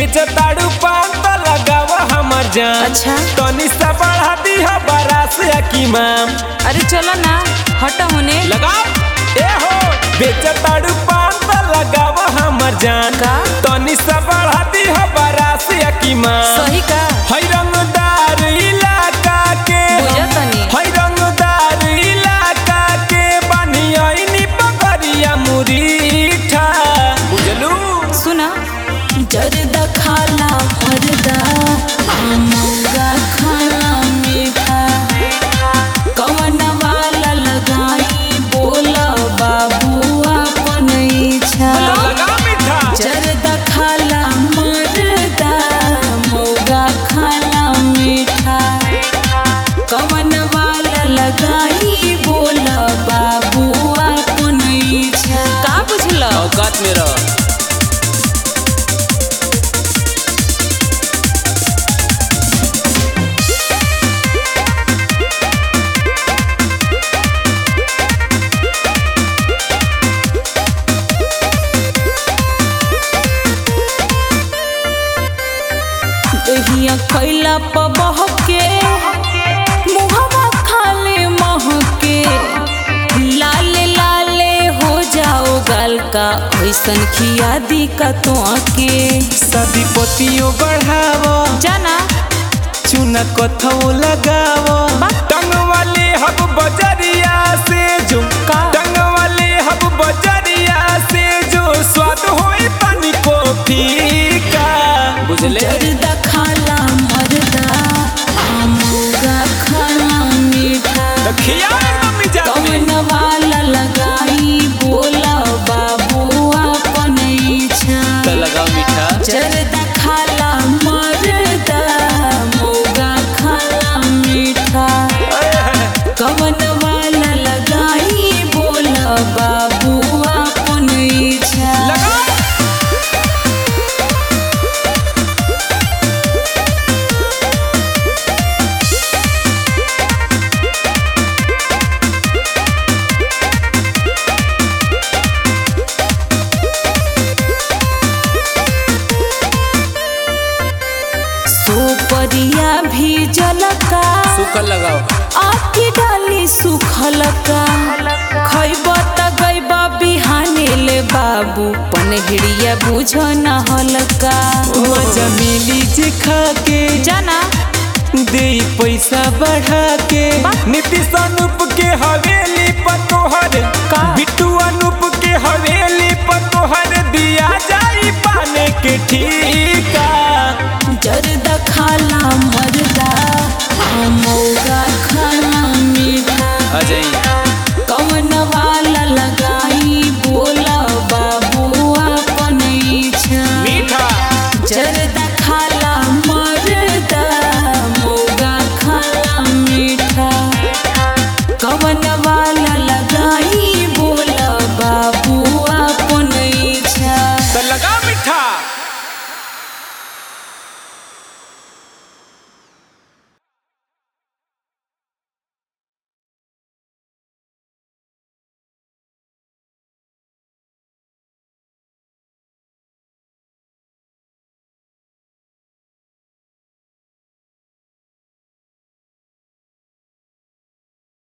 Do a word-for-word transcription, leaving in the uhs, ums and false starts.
बेचताड़ू पान त लगाव हमर जान। अच्छा तनी सा बढ़ा दी है बरास की माम। अरे चलो ना हटा होने लगाओ ए हो बेचताड़ू पान त लगाव हमर जान। का तनी सा बढ़ा दी है बरास की माम। सही का है रंगदार इलाका के बुझा तनी है रंगदार इलाका के बनियानी पगड़िया मुरीठा बुझलू। सुना जरदा खाला मरदा आमंगा खाला मीठा कवन वाला लगाई बोला बाबू अपन इच्छा। लगा मीठा जरदा खाला मरदा मोगा खाला मीठा कवन वाला लगाई बोला बाबू अपन इच्छा। का बुझला औकात में रह। दहिया खैला पबह के मुहवा खाले महके लाले लाले हो जाओ गाल का ऐसन खिया दी का तो आके। शादी पतियों बढ़ावो जाना चुना कथो लगावो टंग वाले हब बजरिया से जो का टंग वाले हब बजरिया से जो स्वाद होई पानी को फीका बुझले। जरदा खाला मरदा आमोगा खाला मीठा खिया मम्मी जाती कवन वाला लगाई बोला बाबू अपन इच्छा। तो लगाओ मीठा जरदा खाला मरदा मोगा खाला मीठा कवन वाला लगाई बोला बाबू अपन इच्छा। लगा सुपरिया भी जलका सूखल लगाओ आखी डाली सुखल का खैब त गैब बिहाने ले बाबू पनहड़िया बुझ न हलका। मजा मिली जे खा के जाना दे पैसा बढ़ा के नीतीश अनुप के हवेली पर तोहर